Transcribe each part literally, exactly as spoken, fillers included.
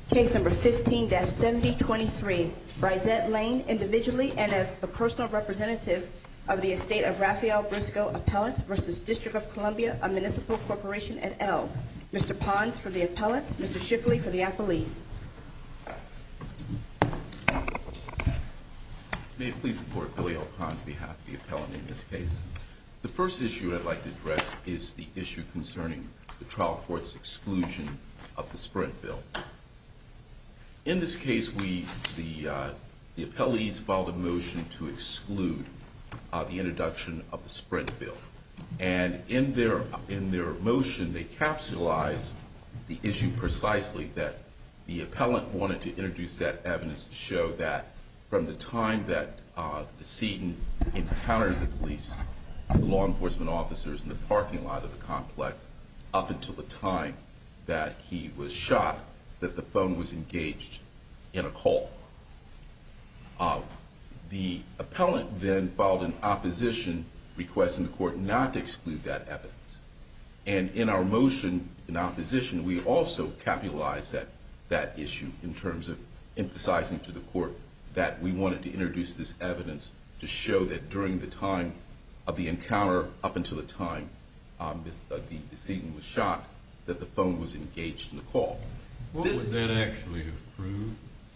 Case number fifteen seventy twenty-three, Brizette Lane, individually and as the personal representative of the estate of Raphael Briscoe, appellant, versus District of Columbia, a municipal corporation et al. Mister Pons for the appellant, Mister Schiffley for the appellees. May it please the Court, Billy L. Pons on behalf of the appellant in this case. The first issue I'd like to address is the issue concerning the trial court's exclusion of the Sprint bill. In this case, we, the, uh, the appellees filed a motion to exclude uh, the introduction of the Sprint bill. And in their, in their motion, they capsulized the issue precisely that the appellant wanted to introduce that evidence to show that from the time that uh, the decedent encountered the police, the law enforcement officers in the parking lot of the complex, up until the time that he was shot, that the phone was engaged in a call. Uh, the appellant then filed an opposition requesting the court not to exclude that evidence. And in our motion in opposition, we also capitalized that, that issue in terms of emphasizing to the court that we wanted to introduce this evidence to show that during the time of the encounter, up until the time um, the, uh, the decedent was shot, that the phone was engaged in the call. What this, would that actually have proved?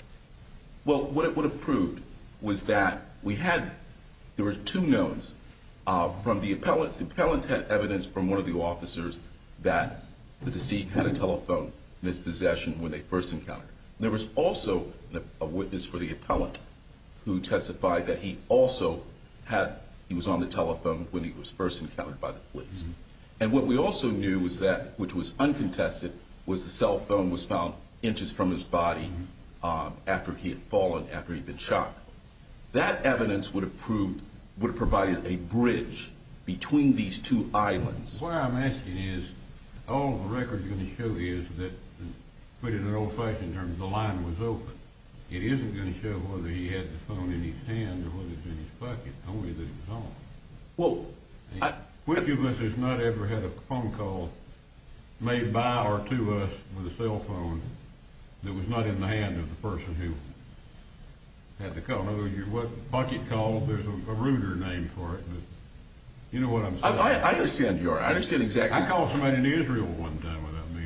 Well, what it would have proved was that we had, there were two knowns. Uh, from the appellants, the appellants had evidence from one of the officers that the decedent had a telephone in his possession when they first encountered. There was also a witness for the appellant who testified that he also had, he was on the telephone when he was first encountered by the police. Mm-hmm. And what we also knew was that, which was uncontested, was the cell phone was found inches from his body mm-hmm. um, after he had fallen, after he'd been shot. That evidence would have proved, would have provided a bridge between these two islands. What I'm asking is, all the record you're going to show is that, put it in old-fashioned terms, the line was open. It isn't going to show whether he had the phone in his hand or whether it's in his pocket, only that it was on. Well, I, which of us has not ever had a phone call made by or to us with a cell phone that was not in the hand of the person who had the call? In other words, what pocket call, there's a, a ruder name for it, but you know what I'm saying. I, I understand you are. I understand exactly. I called somebody in Israel one time without meaning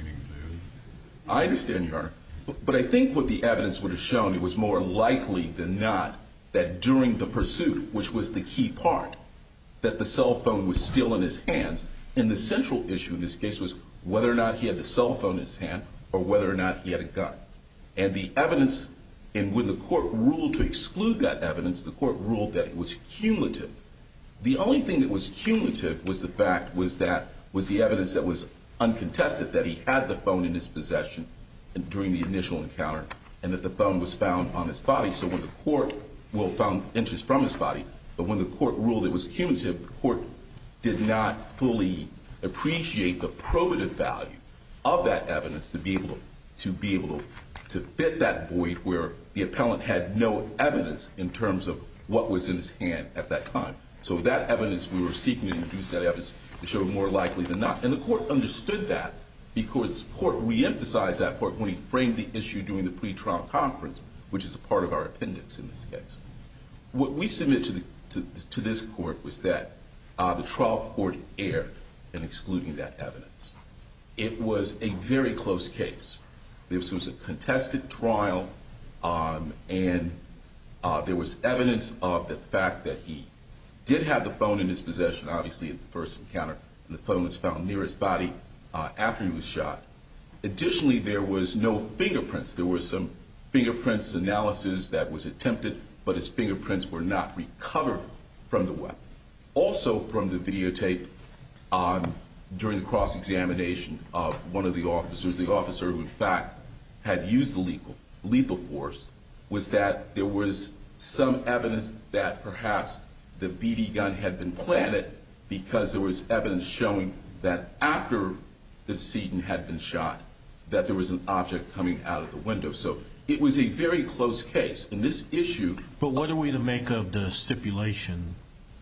to. I understand you are. But I think what the evidence would have shown, it was more likely than not that during the pursuit, which was the key part, that the cell phone was still in his hands. And the central issue in this case was whether or not he had the cell phone in his hand or whether or not he had a gun. And the evidence, and when the court ruled to exclude that evidence, the court ruled that it was cumulative. The only thing that was cumulative was the fact was that was the evidence that was uncontested, that he had the phone in his possession during the initial encounter, and that the phone was found on his body. So when the court, well, found inches from his body, but when the court ruled it was cumulative, the court did not fully appreciate the probative value of that evidence to be able to, to be able to, to fit that void where the appellant had no evidence in terms of what was in his hand at that time. So that evidence, we were seeking to introduce that evidence to show more likely than not. And the court understood that, because the court reemphasized that part when he framed the issue during the pretrial conference, which is a part of our appendix in this case. What we submit to, the, to, to this court was that uh, the trial court erred in excluding that evidence. It was a very close case. This was a contested trial, um, and uh, there was evidence of the fact that he did have the phone in his possession, obviously, at the first encounter, and the phone was found near his body Uh, after he was shot. Additionally, there was no fingerprints. There were some fingerprints analysis that was attempted, but his fingerprints were not recovered from the weapon. Also from the videotape, um, during the cross-examination of one of the officers, the officer who in fact had used the lethal, lethal force, was that there was some evidence that perhaps the B B gun had been planted, because there was evidence showing that after the decedent had been shot, that there was an object coming out of the window. So it was a very close case. In this issue... But what are we to make of the stipulation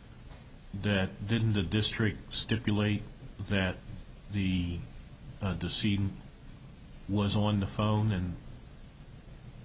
that, didn't the district stipulate that the uh, decedent was on the phone and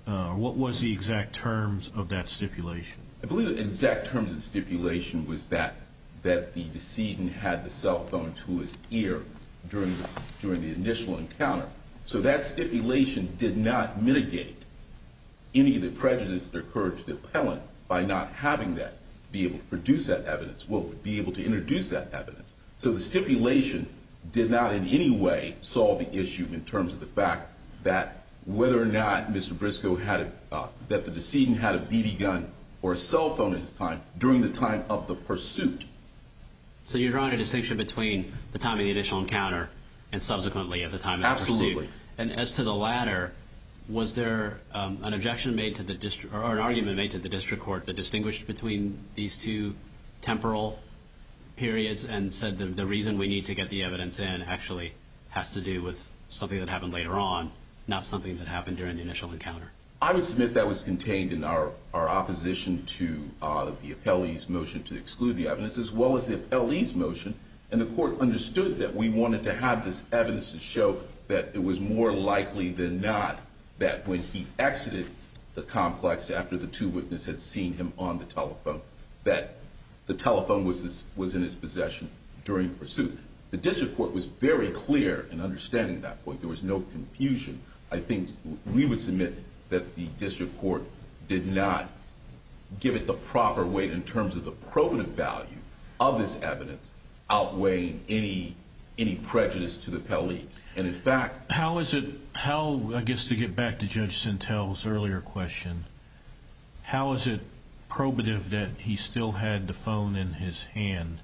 Uh, what was the exact terms of that stipulation? I believe the exact terms of the stipulation was that that the decedent had the cell phone to his ear during the, during the initial encounter. So that stipulation did not mitigate any of the prejudice that occurred to the appellant by not having that, be able to produce that evidence, will be able to introduce that evidence. So the stipulation did not in any way solve the issue in terms of the fact that whether or not Mister Briscoe had a, uh, that the decedent had a B B gun or a cell phone at his time during the time of the pursuit. So you're drawing a distinction between the time of the initial encounter and subsequently at the time of the Absolutely. pursuit. And as to the latter, was there um, an objection made to the district, or an argument made to the district court that distinguished between these two temporal periods and said that the reason we need to get the evidence in actually has to do with something that happened later on, not something that happened during the initial encounter? I would submit that was contained in our, our opposition to uh, the appellee's motion to exclude the evidence, as well as the appellee's motion, and the court understood that we wanted to have this evidence to show that it was more likely than not that when he exited the complex after the two witnesses had seen him on the telephone, that the telephone was, this, was in his possession during the pursuit. The district court was very clear in understanding that point. There was no confusion. I think we would submit that the district court did not give it the proper weight in terms of the probative value of this evidence outweighing any any prejudice to the appellees. And in fact, how is it, how, I guess to get back to Judge Sintel's earlier question, how is it probative that he still had the phone in his hand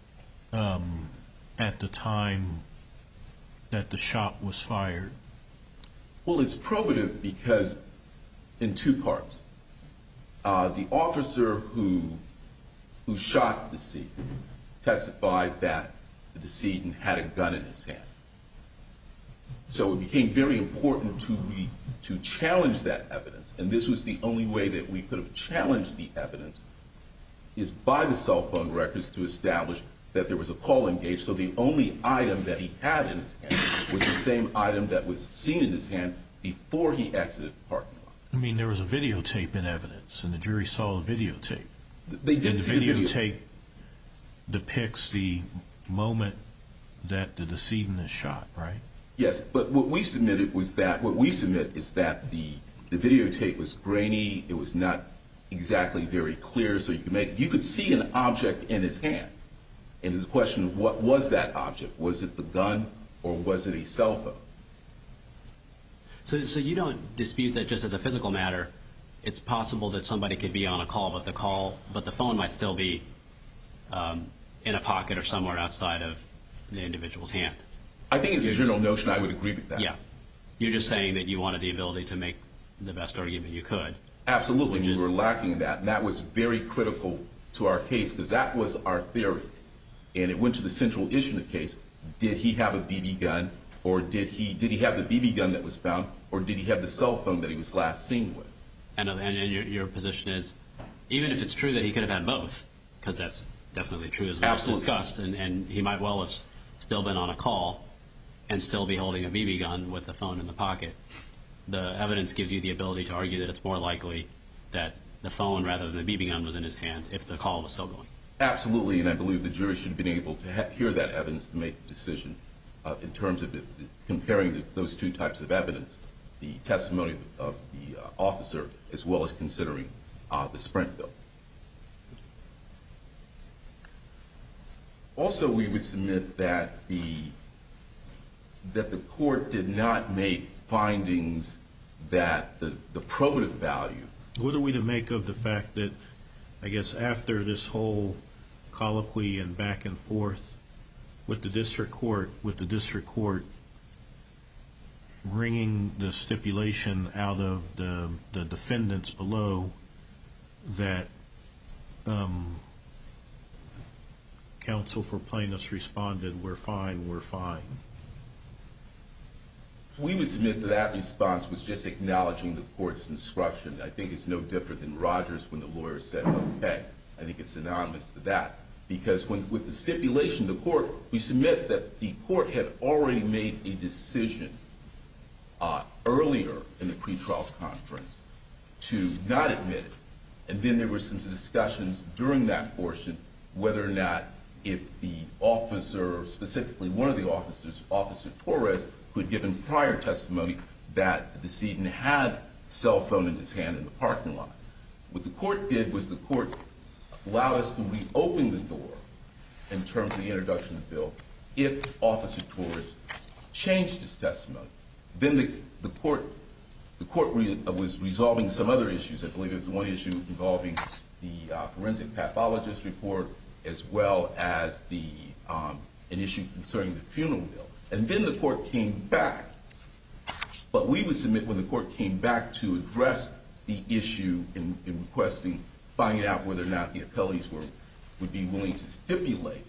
um, at the time that the shot was fired? Well, it's probative because in two parts. Uh, the officer who who shot the decedent testified that the decedent had a gun in his hand. So it became very important to re, to challenge that evidence, and this was the only way that we could have challenged the evidence, is by the cell phone records to establish that there was a call engaged. So the only item that he had in his hand was the same item that was seen in his hand before he exited the parking lot. I mean, there was a videotape in evidence, and the jury saw the videotape. They did and see the the videotape depicts the moment that the decedent is shot, right? Yes, but what we submitted was that, what we submit is that the, the videotape was grainy, it was not exactly very clear, so you could make, you could see an object in his hand. And the question of what was that object? Was it the gun or was it a cell phone? So, so you don't dispute that just as a physical matter, it's possible that somebody could be on a call, but the call, but the phone might still be um, in a pocket or somewhere outside of the individual's hand. I think it's a general notion. I would agree with that. Yeah. You're just saying that you wanted the ability to make the best argument you could. Absolutely. We is, were lacking in that, and that was very critical to our case because that was our theory. And it went to the central issue in the case. Did he have a B B gun, or did he did he have the B B gun that was found, or did he have the cell phone that he was last seen with? And, and, and your, your position is, even if it's true that he could have had both, because that's definitely true as we just discussed, and, and he might well have still been on a call and still be holding a B B gun with the phone in the pocket, the evidence gives you the ability to argue that it's more likely that the phone rather than the B B gun was in his hand if the call was still going. Absolutely, and I believe the jury should have been able to ha- hear that evidence to make a decision uh, in terms of the, the, comparing the, those two types of evidence, the testimony of the uh, officer as well as considering uh, the Sprint bill. Also, we would submit that the that the court did not make findings that the, the probative value. What are we to make of the fact that, I guess, after this whole colloquy and back and forth with the district court, with the district court wringing the stipulation out of the the defendants below that um, counsel for plaintiffs responded, "We're fine, we're fine." We would submit that that response was just acknowledging the court's instruction. I think it's no different than Rogers when the lawyer said, okay. I think it's synonymous to that. Because when, with the stipulation, the court, we submit that the court had already made a decision uh, earlier in the pretrial conference to not admit it. And then there were some discussions during that portion whether or not if the officer, specifically one of the officers, Officer Torres, who had given prior testimony that the decedent had a cell phone in his hand in the parking lot. What the court did was the court allowed us to reopen the door in terms of the introduction of the bill if Officer Torres changed his testimony. Then the, the court the court re, uh, was resolving some other issues. I believe there was one issue involving the uh, forensic pathologist report as well as the um, an issue concerning the funeral bill. And then the court came back. But we would submit when the court came back to address the issue in, in requesting, finding out whether or not the appellees were would be willing to stipulate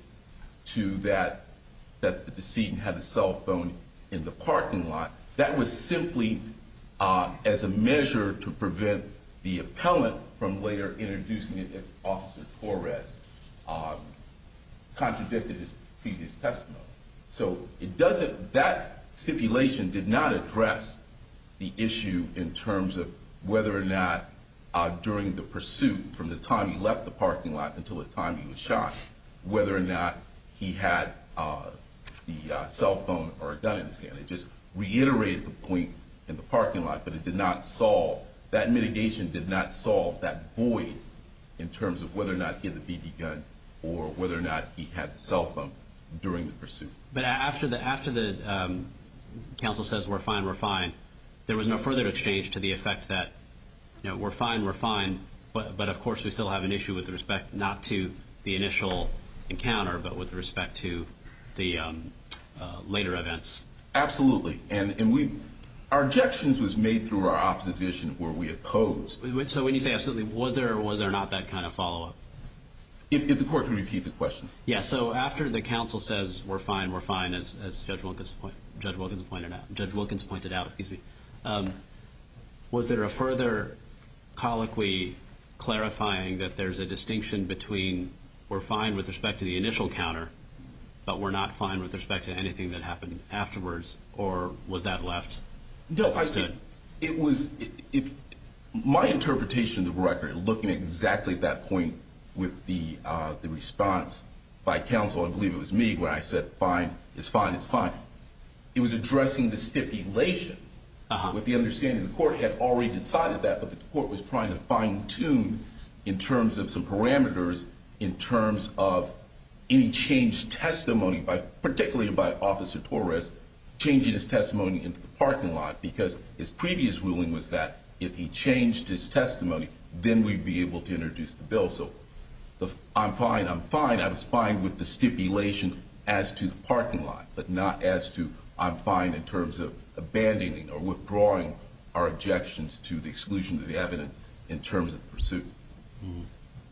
to that that the decedent had a cell phone in the parking lot. That was simply uh, as a measure to prevent the appellant from later introducing it if Officer Torres um, contradicted his previous testimony. So it doesn't, that stipulation did not address the issue in terms of whether or not uh, during the pursuit from the time he left the parking lot until the time he was shot, whether or not he had uh, the uh, cell phone or a gun in his hand. It just reiterated the point in the parking lot, but it did not solve, that mitigation did not solve that void in terms of whether or not he had the B B gun or whether or not he had the cell phone during the pursuit. But after the after the um, counsel says we're fine, we're fine, there was no further exchange to the effect that, you know, we're fine, we're fine, but but of course we still have an issue with respect not to the initial encounter, but with respect to the um, uh, later events. Absolutely, and and we, our objections was made through our opposition where we opposed. So when you say absolutely, was there or was there not that kind of follow-up? If, if the court could repeat the question. Yeah. So after the counsel says we're fine, we're fine, as as Judge Wilkins point, Judge Wilkins pointed out, Judge Wilkins pointed out, excuse me, um, was there a further colloquy clarifying that there's a distinction between we're fine with respect to the initial counter, but we're not fine with respect to anything that happened afterwards, or was that left no, as it I, stood? It, it was, it, it, my interpretation of the record, looking at exactly at that point with the uh, the response by counsel, I believe it was me, when I said fine, it's fine, it's fine. It was addressing the stipulation uh-huh. with the understanding the court had already decided that, but the court was trying to fine-tune in terms of some parameters in terms of any changed testimony, by particularly by Officer Torres, changing his testimony into the parking lot, because his previous ruling was that if he changed his testimony, then we'd be able to introduce the bill. So the, I'm fine, I'm fine, I was fine with the stipulation as to the parking lot, but not as to I'm fine in terms of abandoning or withdrawing our objections to the exclusion of the evidence in terms of the pursuit. Mm-hmm.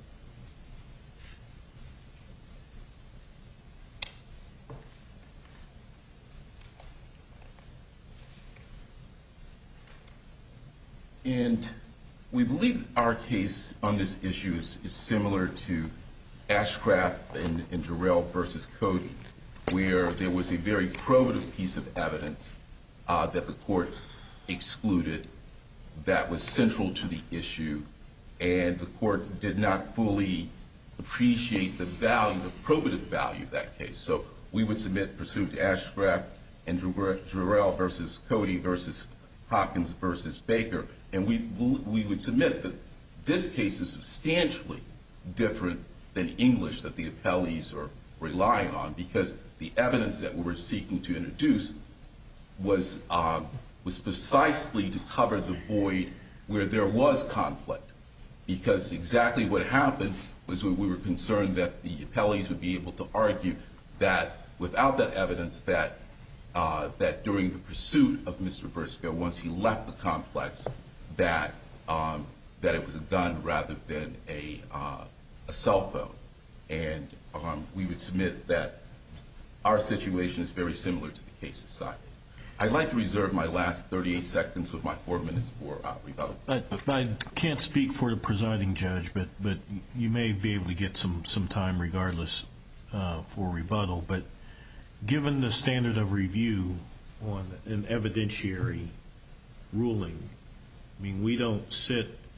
And we believe our case on this issue is, is similar to Ashcraft and, and Jarrell versus Cody, where there was a very probative piece of evidence uh, that the court excluded that was central to the issue, and the court did not fully appreciate the value, the probative value of that case. So we would submit pursuant to Ashcraft and Jarrell versus Cody versus Hopkins versus Baker, and we we would submit that this case is substantially different than English that the appellees are relying on, because the evidence that we were seeking to introduce was um, was precisely to cover the void where there was conflict, because exactly what happened was we were concerned that the appellees would be able to argue that without that evidence that uh, that during the pursuit of Mister Briscoe, once he left the complex, that um, that it was a gun rather than a uh, a cell phone, and um, we would submit that our situation is very similar to the case cited. I'd like to reserve my last thirty-eight seconds of my four minutes for uh, rebuttal. I, I can't speak for the presiding judge, but but you may be able to get some some time regardless uh, for rebuttal. But given the standard of review on an evidentiary ruling, I mean, we don't sit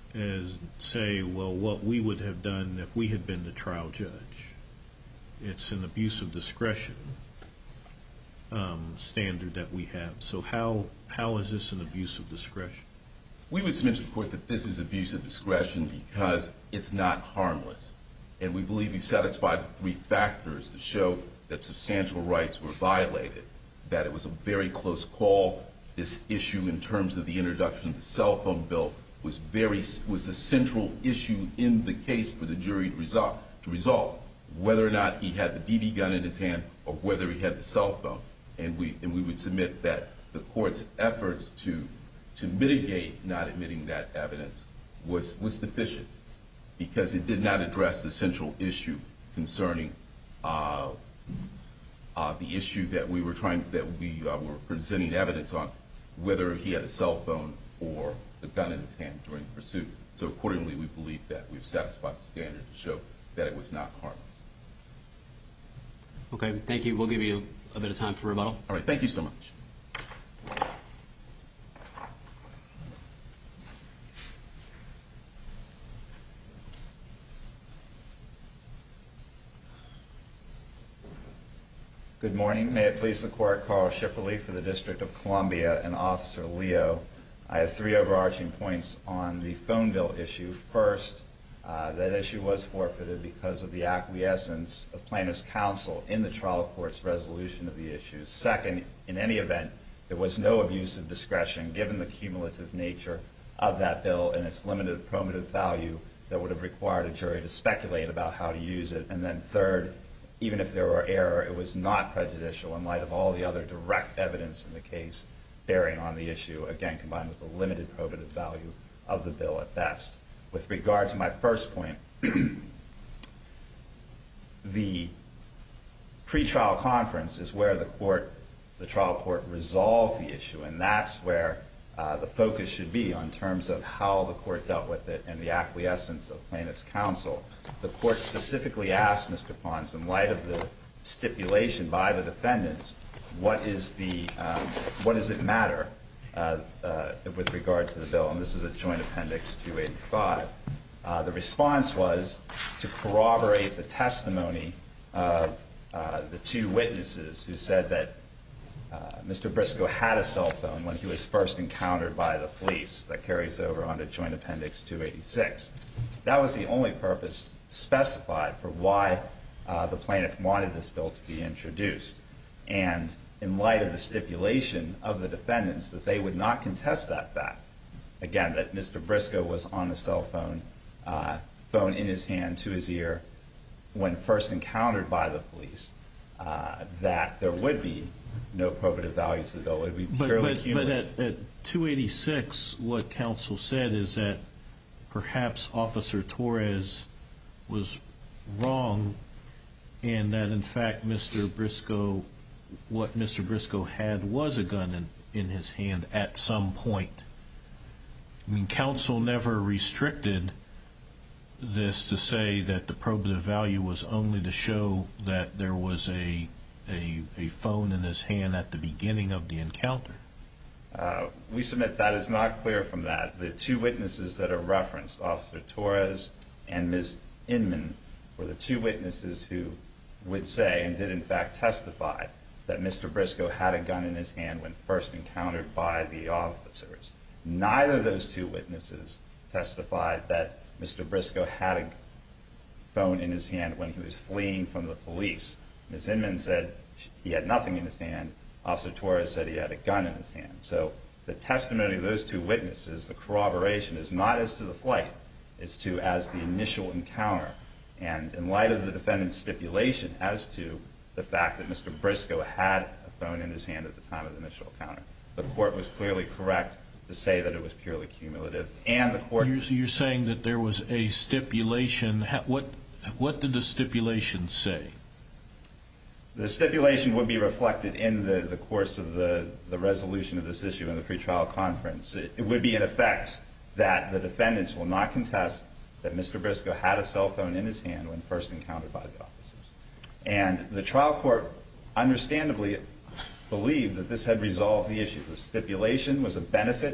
as say, well, what we would have done if we had been the trial judge. It's an abuse of discretion um, standard that we have. So how how is this an abuse of discretion? We would submit to the court that this is abuse of discretion because it's not harmless. And we believe we satisfied the three factors to show that substantial rights were violated, that it was a very close call. This issue in terms of the introduction of the cell phone bill was very was the central issue in the case for the jury to resolve, to resolve whether or not he had the B B gun in his hand or whether he had the cell phone. And we and we would submit that the court's efforts to to mitigate not admitting that evidence was was deficient because it did not address the central issue concerning uh, uh, the issue that we were trying that we uh, were presenting evidence on, whether he had a cell phone or the gun in his hand during the pursuit. So accordingly, we believe that we've satisfied the standard to show that it was not harmless. Okay, thank you. We'll give you a bit of time for rebuttal. All right, thank you so much. Good morning. May it please the Court, Carl Schifferle for the District of Columbia and Officer Leo. I have three overarching points on the phone bill issue. First, uh, that issue was forfeited because of the acquiescence of plaintiff's counsel in the trial court's resolution of the issue. Second, in any event, there was no abuse of discretion given the cumulative nature of that bill and its limited probative value that would have required a jury to speculate about how to use it. And then third, even if there were error, it was not prejudicial in light of all the other direct evidence in the case bearing on the issue, again, combined with the limited probative value of the bill at best. With regard to my first point, the pretrial conference is where the court, the trial court resolved the issue, and that's where uh, the focus should be on terms of how the court dealt with it and the acquiescence of plaintiff's counsel. The court specifically asked Mister Pons, in light of the stipulation by the defendants, what is the um, what does it matter uh, uh, with regard to the bill? And this is at Joint Appendix two eighty-five. Uh, the response was to corroborate the testimony of uh, the two witnesses who said that uh, Mister Briscoe had a cell phone when he was first encountered by the police. That carries over onto Joint Appendix two eighty-six. That was the only purpose specified for why uh, the plaintiff wanted this bill to be introduced. And in light of the stipulation of the defendants that they would not contest that fact, again, that Mister Briscoe was on the cell phone, uh, phone in his hand to his ear when first encountered by the police, uh, that there would be no probative value to the bill. It would be purely but, cumulative. But at, at two eighty-six, what counsel said is that perhaps Officer Torres was wrong and that, in fact, Mister Briscoe, what Mister Briscoe had was a gun in, in his hand at some point. I mean, counsel never restricted this to say that the probative value was only to show that there was a a, a phone in his hand at the beginning of the encounter. Uh, we submit that is not clear from that. The two witnesses that are referenced, Officer Torres and Miz Inman, were the two witnesses who would say and did in fact testify that Mister Briscoe had a gun in his hand when first encountered by the officers. Neither of those two witnesses testified that Mister Briscoe had a phone in his hand when he was fleeing from the police. Miz Inman said he had nothing in his hand. Officer Torres said he had a gun in his hand. So the testimony of those two witnesses, the corroboration, is not as to the flight. It's to as the initial encounter. And in light of the defendant's stipulation as to the fact that Mister Briscoe had a phone in his hand at the time of the initial encounter, the court was clearly correct to say that it was purely cumulative. And the court... You're, you're saying that there was a stipulation. What, what did the stipulation say? The stipulation would be reflected in the, the course of the, the resolution of this issue in the pretrial conference. It, it would be in effect that the defendants will not contest that Mister Briscoe had a cell phone in his hand when first encountered by the officers. And the trial court understandably believed that this had resolved the issue. The stipulation was a benefit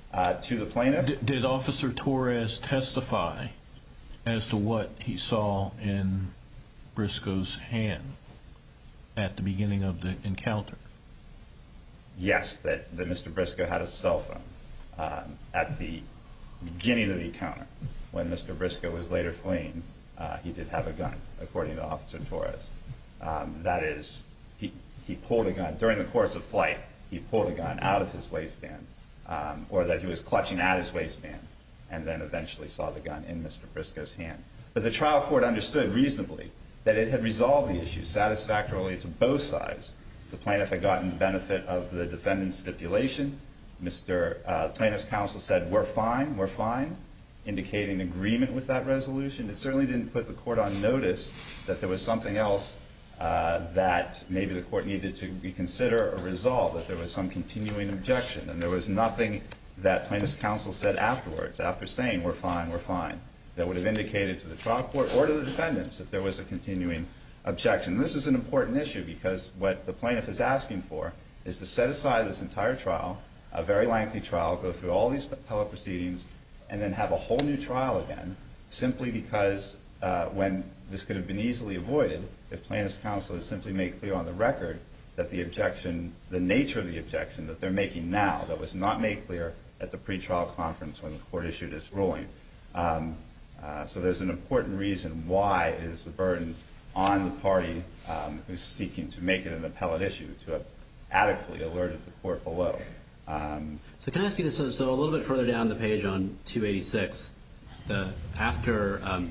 Uh, to the plaintiff. D- did Officer Torres testify as to what he saw in Briscoe's hand at the beginning of the encounter? Yes, that, that Mister Briscoe had a cell phone um, at the beginning of the encounter. When Mister Briscoe was later fleeing, uh, he did have a gun, according to Officer Torres. Um, that is, he, he pulled a gun. During the course of flight, he pulled a gun out of his waistband, um, or that he was clutching at his waistband, and then eventually saw the gun in Mister Briscoe's hand. But the trial court understood reasonably that it had resolved the issue satisfactorily to both sides. The plaintiff had gotten the benefit of the defendant's stipulation. Mister Uh, plaintiff's counsel said, we're fine, we're fine, indicating agreement with that resolution. It certainly didn't put the court on notice that there was something else uh, that maybe the court needed to reconsider or resolve, that there was some continuing objection. And there was nothing that plaintiff's counsel said afterwards, after saying we're fine, we're fine, that would have indicated to the trial court or to the defendants that there was a continuing objection. This is an important issue because what the plaintiff is asking for is to set aside this entire trial, a very lengthy trial, go through all these appellate proceedings, and then have a whole new trial again, simply because uh, when this could have been easily avoided if plaintiff's counsel has simply made clear on the record that the objection, the nature of the objection that they're making now, that was not made clear at the pretrial conference when the court issued its ruling. Um, uh, so there's an important reason why it is the burden on the party um, who's seeking to make it an appellate issue to have adequately alerted the court below. Um, so can I ask you this? So, so a little bit further down the page on two eighty-six, the after um,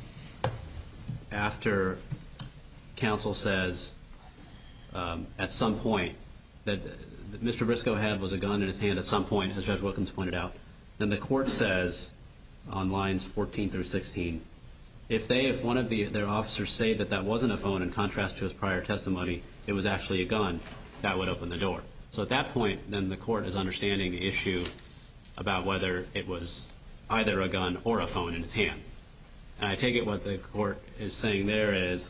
after counsel says um, at some point that Mister Briscoe had was a gun in his hand at some point, as Judge Wilkins pointed out, then the court says on lines fourteen through sixteen, if they, if one of the, their officers say that that wasn't a phone in contrast to his prior testimony, it was actually a gun, that would open the door. So at that point, then the court is understanding the issue about whether it was either a gun or a phone in his hand. And I take it what the court is saying there is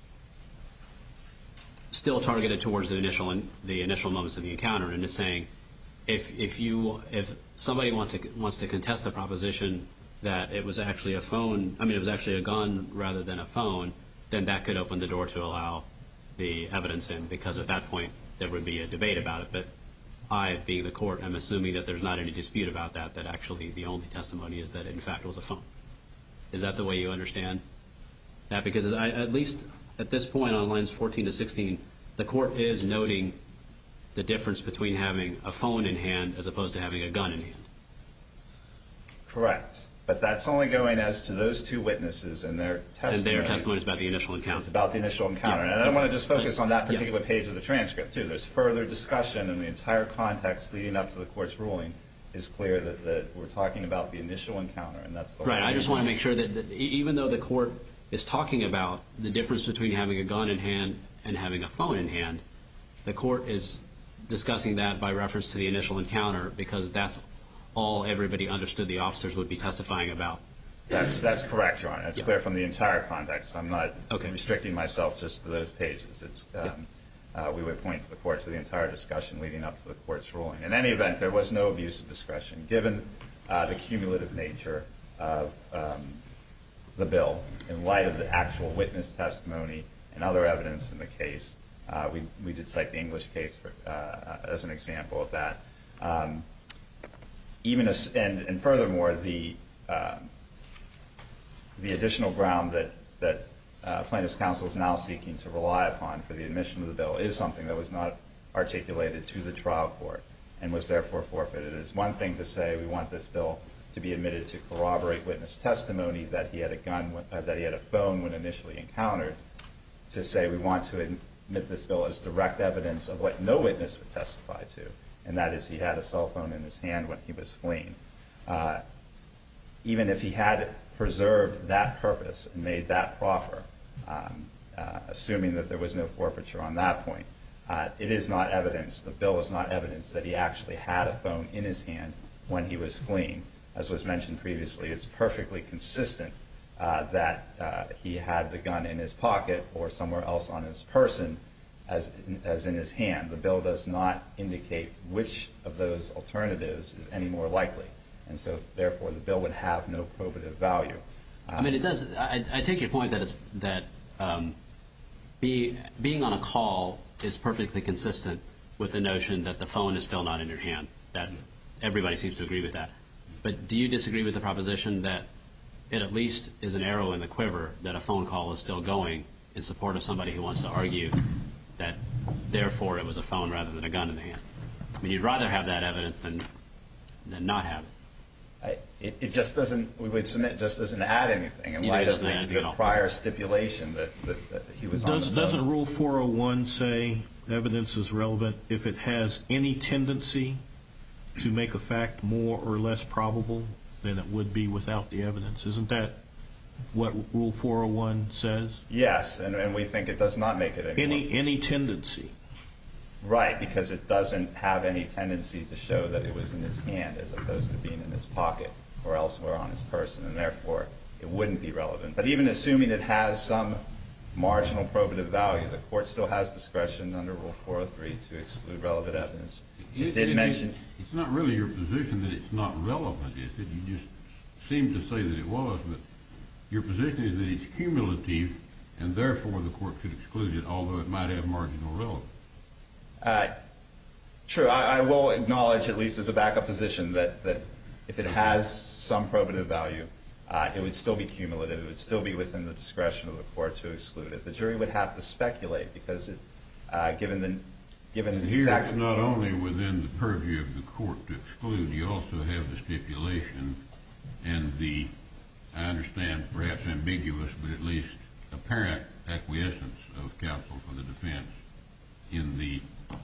still targeted towards the initial the initial moments of the encounter, and is saying if if you if somebody wants to wants to contest the proposition that it was actually a phone, I mean it was actually a gun rather than a phone, then that could open the door to allow the evidence in, because at that point there would be a debate about it. But I, being the court, am assuming that there's not any dispute about that, that actually the only testimony is that it in fact was a phone. Is that the way you understand that? Because I, at least at this point on lines fourteen to sixteen, the court is noting the difference between having a phone in hand as opposed to having a gun in hand. Correct. But that's only going as to those two witnesses and their testimony. And their testimony is about the initial encounter. It's about the initial encounter. Yeah. And I don't want to just focus on that particular yeah. page of the transcript, too. There's further discussion, and the entire context leading up to the court's ruling is clear that, that we're talking about the initial encounter, and that's the right. I just want to make sure that, that even though the court is talking about the difference between having a gun in hand and having a phone in hand, the court is discussing that by reference to the initial encounter, because that's all everybody understood the officers would be testifying about. That's that's correct, Your Honor. It's yeah. clear from the entire context. I'm not okay. restricting myself just to those pages. It's um, yeah. uh, we would point the court to the entire discussion leading up to the court's ruling. In any event, there was no abuse of discretion, given uh, the cumulative nature of um, the bill in light of the actual witness testimony and other evidence in the case. Uh, we we did cite the English case for, uh, as an example of that. Um, even as, and, and furthermore, the uh, the additional ground that that uh, plaintiff's counsel is now seeking to rely upon for the admission of the bill is something that was not articulated to the trial court and was therefore forfeited. It is one thing to say we want this bill to be admitted to corroborate witness testimony that he had a gun, uh, that he had a phone when initially encountered, to say we want to admit this bill as direct evidence of what no witness would testify to, and that is he had a cell phone in his hand when he was fleeing. Uh, even if he had preserved that purpose and made that proffer, um, uh, assuming that there was no forfeiture on that point, uh, it is not evidence, the bill is not evidence that he actually had a phone in his hand when he was fleeing. As was mentioned previously, it's perfectly consistent uh, that uh, he had the gun in his pocket or somewhere else on his person as in, as in his hand. The bill does not indicate which of those alternatives is any more likely. And so, therefore, the bill would have no probative value. Um, I mean, it does. I, I take your point that it's that um, be, being on a call is perfectly consistent with the notion that the phone is still not in your hand. That everybody seems to agree with that. But do you disagree with the proposition that it at least is an arrow in the quiver that a phone call is still going in support of somebody who wants to argue that, therefore, it was a phone rather than a gun in the hand? I mean, you'd rather have that evidence than than not have it. I, it, it just doesn't, we would submit, just doesn't add anything in You light think it of doesn't add the, anything the at all? prior stipulation that, that, that he was Does, on the phone. doesn't Rule four oh one say evidence is relevant if it has any tendency to make a fact more or less probable than it would be without the evidence? Isn't that what Rule four oh one says? Yes, and, and we think it does not make it any Any more. any tendency? Right, because it doesn't have any tendency to show that it was in his hand as opposed to being in his pocket or elsewhere on his person, and therefore it wouldn't be relevant. But even assuming it has some marginal probative value, the court still has discretion under Rule four oh three to exclude relevant evidence. It, It- did it- mention... It's not really your position that it's not relevant, is it? You just seem to say that it was, but your position is that it's cumulative, and therefore the court could exclude it, although it might have marginal relevance. Uh, true. I, I will acknowledge, at least as a backup position, that, that if it has some probative value, uh, it would still be cumulative. It would still be within the discretion of the court to exclude it. The jury would have to speculate because, it, uh, given the given And the here exact... it's not only within the purview of the court to exclude, you also have the stipulation and the, I understand, perhaps ambiguous, but at least apparent acquiescence of counsel for the defense in the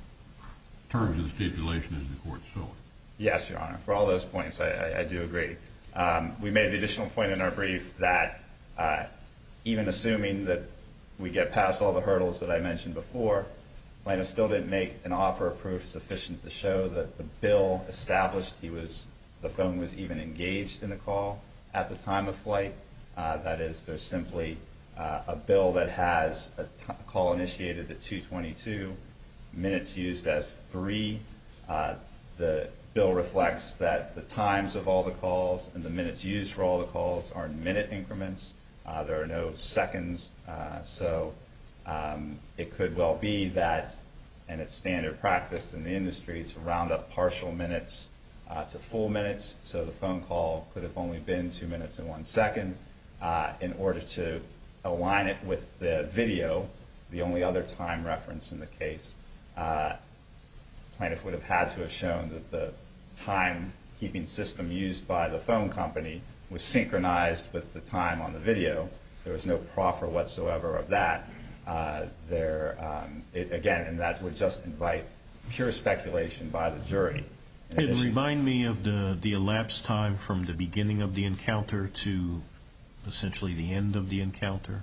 terms of the stipulation as the court saw it. Yes, Your Honor. For all those points, I, I, I do agree. Um, we made the additional point in our brief that uh, even assuming that we get past all the hurdles that I mentioned before, plaintiff still didn't make an offer of proof sufficient to show that the bill established he was, the phone was even engaged in the call at the time of flight. Uh, that is, there's simply uh, a bill that has a, t- a call initiated at two twenty-two, minutes used as three. Uh, the bill reflects that the times of all the calls and the minutes used for all the calls are in minute increments. Uh, there are no seconds, uh, so um, it could well be that, and it's standard practice in the industry, to round up partial minutes uh, to full minutes, so the phone call could have only been two minutes and one second. Uh, in order to align it with the video, the only other time reference in the case, uh, plaintiff would have had to have shown that the time-keeping system used by the phone company was synchronized with the time on the video. There was no proffer whatsoever of that. Uh, there, um, it, again, and that would just invite pure speculation by the jury. In It addition- remind me of the, the elapsed time from the beginning of the encounter to essentially the end of the encounter.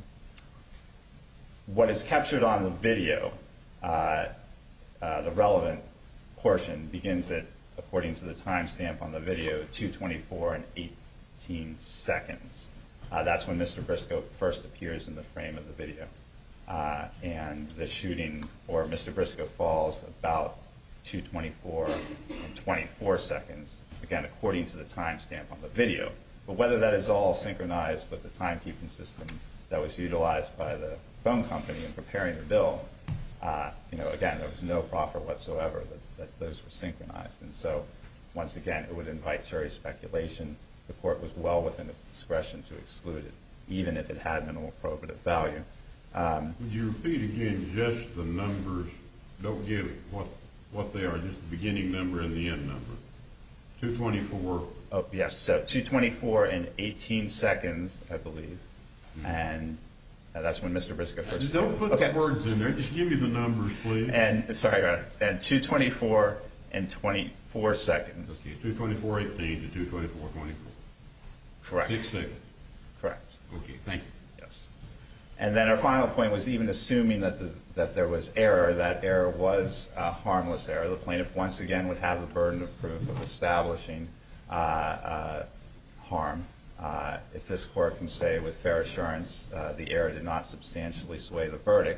What is captured on the video, uh, uh, the relevant portion, begins at, according to the timestamp on the video, two twenty-four and eighteen seconds. Uh, that's when Mister Briscoe first appears in the frame of the video. Uh, and the shooting, or Mister Briscoe falls about two twenty-four and twenty-four seconds, again, according to the timestamp on the video. But whether that is all synchronized with the timekeeping system that was utilized by the phone company in preparing the bill, uh, you know, again, there was no proffer whatsoever that, that those were synchronized. And so, once again, it would invite jury speculation. The court was well within its discretion to exclude it, even if it had minimal probative value. Um, Would you repeat again just the numbers? Don't give what what they are, just the beginning number and the end number. two twenty-four. oh, yes, so two twenty-four and eighteen seconds, I believe. Mm-hmm. And uh, that's when Mister Briscoe first Don't put okay. the words in there. Just give me the numbers, please. And, sorry, Your Honor, and two twenty-four and twenty-four seconds. Okay, two twenty-four eighteen to two twenty-four twenty-four. Correct. Six seconds. Correct. Okay, thank you. Yes. And then our final point was, even assuming that the, that there was error, that error was uh, harmless error. The plaintiff once again would have the burden of proof of establishing uh, uh, harm. Uh, if this court can say with fair assurance uh, the error did not substantially sway the verdict,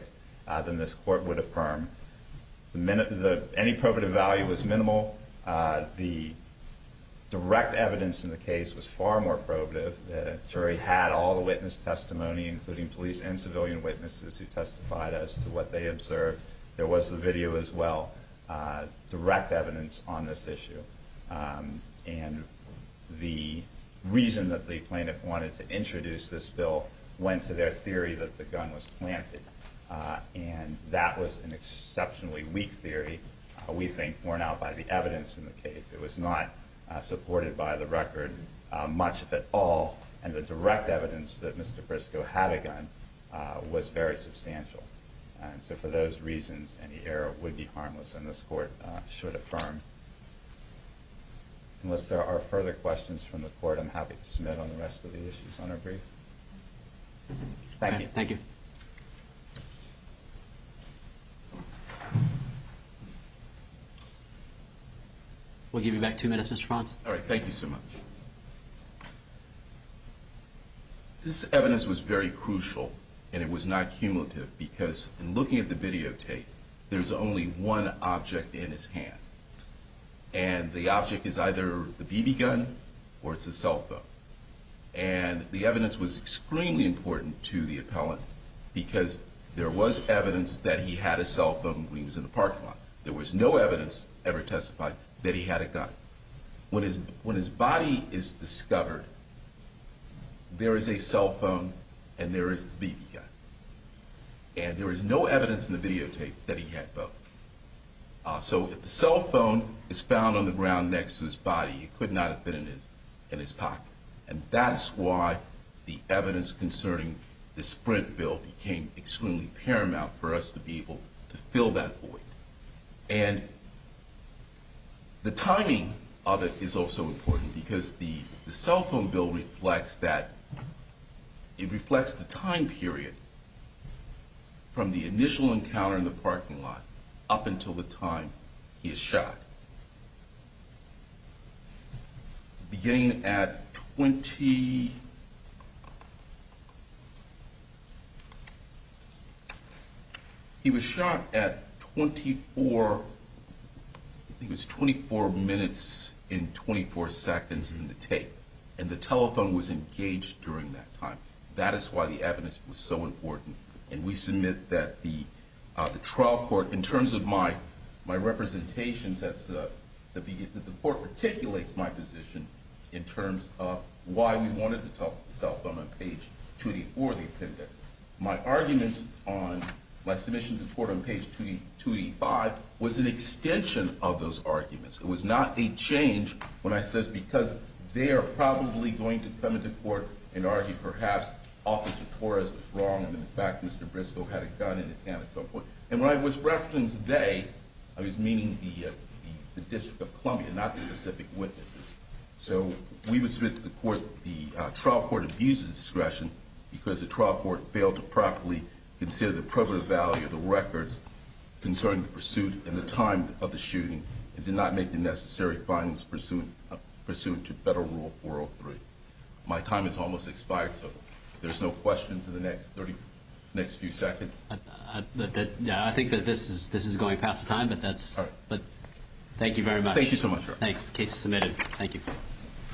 uh, then this court would affirm. The minute, the, any probative value was minimal. Uh, the direct evidence in the case was far more probative. The jury had all the witness testimony, including police and civilian witnesses who testified as to what they observed. There was the video as well. Uh, direct evidence on this issue. Um, and the reason that the plaintiff wanted to introduce this bill went to their theory that the gun was planted. Uh, and that was an exceptionally weak theory, uh, we think, borne out by the evidence in the case. It was not uh, supported by the record, uh, much if at all, and the direct evidence that Mister Briscoe had a gun uh, was very substantial. And so for those reasons, any error would be harmless, and this court uh, should affirm. Unless there are further questions from the court, I'm happy to submit on the rest of the issues on our brief. Thank okay, you. Thank you. We'll give you back two minutes, Mister Franz. All right, thank you so much. This evidence was very crucial, and it was not cumulative, because in looking at the videotape, there's only one object in his hand. And the object is either the B B gun or it's a cell phone. And the evidence was extremely important to the appellant because there was evidence that he had a cell phone when he was in the parking lot. There was no evidence ever testified that he had a gun. When his, when his body is discovered, there is a cell phone and there is the B B gun. And there is no evidence in the videotape that he had both. Uh, so if the cell phone is found on the ground next to his body, it could not have been in his, in his pocket. And that's why the evidence concerning the Sprint bill became extremely paramount for us to be able to fill that void. And the timing of it is also important because the, the cell phone bill reflects that, it reflects the time period from the initial encounter in the parking lot up until the time he is shot. Beginning at twenty, he was shot at twenty-four, I think it was twenty-four minutes and twenty-four seconds in the tape. And the telephone was engaged during that time. That is why the evidence was so important. And we submit that the uh, the trial court, in terms of my my representations, that's uh, the the court articulates my position in terms of why we wanted the cell phone on page two eighty-four of the appendix. My arguments on my submission to the court on page two eighty-five was an extension of those arguments. It was not a change when I says because they are probably going to come into court and argue perhaps Officer Torres was wrong, and in fact, Mister Briscoe had a gun in his hand at some point. And when I was referencing they, I was meaning the, uh, the, the District of Columbia, not specific witnesses. So we would submit to the court the uh, trial court abuses discretion because the trial court failed to properly consider the probative value of the records concerning the pursuit and the time of the shooting and did not make the necessary findings pursuant, uh, pursuant to Federal Rule four oh three. My time has almost expired, so if there's no questions in the next thirty, next few seconds. I, I, that, that, yeah, I think that this is this is going past the time, but that's. All right. But thank you very much. Thank you so much, sir. Thanks. Case is submitted. Thank you.